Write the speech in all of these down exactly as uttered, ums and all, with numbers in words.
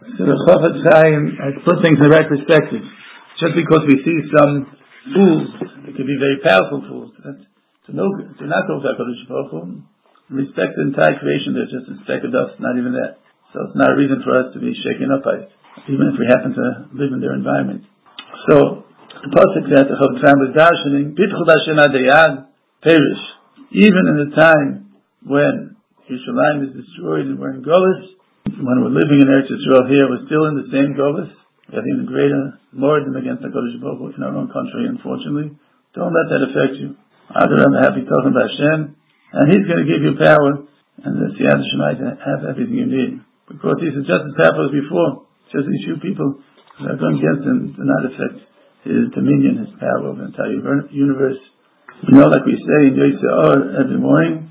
So the Chofetz Chaim has put things in the right perspective. Just because we see some fools, it could be very powerful fools. That's, to know, to not go to HaKadosh Baruch Hu, respect the entire creation. There's just a speck of dust, not even that. So it's not a reason for us to be shaken up by it, even if we happen to live in their environment. So the pasuk that the Chofetz Chaim was darshaning, Bitchul Hashem Adayad perish. Even in the time when Yerushalayim is destroyed and we're in Golus, when we're living in Eretz Yisrael here, we're still in the same Golus. We have even greater mordom against HaKadosh Baruch Hu in our own country, unfortunately. Don't let that affect you. Either I'm happy talking about Hashem, and He's going to give you power, and the Siyat Shemai to have everything you need. Because He's just as powerful as before. Just these few people that are going against Him do not affect His dominion, His power over the entire universe. You know, like we say in Yosef every morning,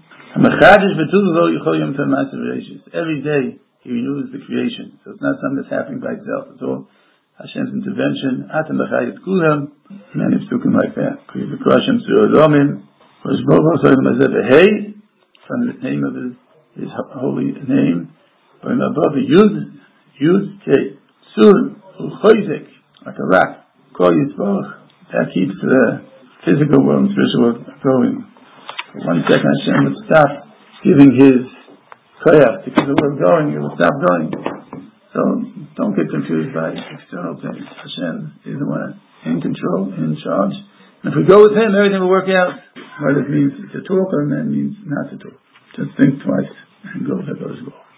every day He renews the creation. So it's not something that's happening by itself. It's all Hashem's intervention. Atam b'chayit kulam. Many psukim like that. Kriv v'krashim su'odomim. Rosh Baruch Hu mazeh from the name of His, His holy name. B'im above Yud, Yud, Kei, Sur, U'choizek, like a rock. Kol Yisborach. That keeps the physical world and spiritual world going. For one second Hashem would stop giving His koyach to keep the world going, it will stop going. So don't get confused by external things. Hashem is the one in control, in charge. And if we go with Him, everything will work out. Whether it means to talk or it means not to talk. Just think twice and go with HaKadosh Baruch Hu.